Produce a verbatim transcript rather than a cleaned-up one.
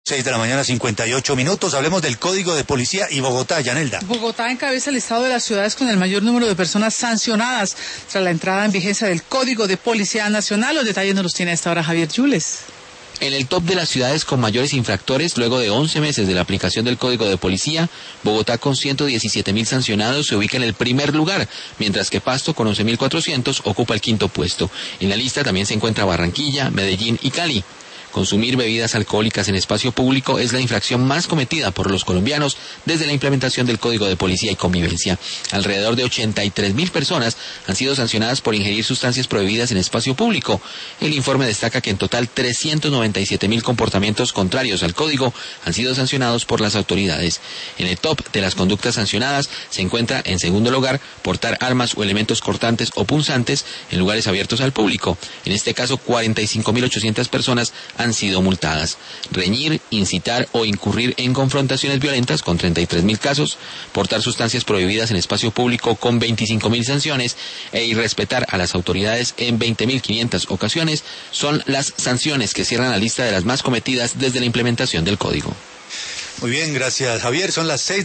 Seis de la mañana, cincuenta y ocho minutos. Hablemos del Código de Policía y Bogotá, Yanelda. Bogotá encabeza el listado de las ciudades con el mayor número de personas sancionadas tras la entrada en vigencia del Código de Policía Nacional. Los detalles nos los tiene a esta hora Javier Yules. En el top de las ciudades con mayores infractores, luego de once meses de la aplicación del Código de Policía, Bogotá con ciento diecisiete mil sancionados se ubica en el primer lugar, mientras que Pasto con once mil cuatrocientos ocupa el quinto puesto. En la lista también se encuentra Barranquilla, Medellín y Cali. Consumir bebidas alcohólicas en espacio público es la infracción más cometida por los colombianos desde la implementación del Código de Policía y Convivencia. Alrededor de ochenta y tres mil personas han sido sancionadas por ingerir sustancias prohibidas en espacio público. El informe destaca que en total trescientos noventa y siete mil comportamientos contrarios al Código han sido sancionados por las autoridades. En el top de las conductas sancionadas se encuentra, en segundo lugar, portar armas o elementos cortantes o punzantes en lugares abiertos al público. En este caso, cuarenta y cinco mil ochocientas personas han sido multadas. Reñir, incitar o incurrir en confrontaciones violentas con treinta y tres mil casos, portar sustancias prohibidas en espacio público con veinticinco mil sanciones e irrespetar a las autoridades en veinte mil quinientas ocasiones son las sanciones que cierran la lista de las más cometidas desde la implementación del código. Muy bien, gracias Javier. Son las seis.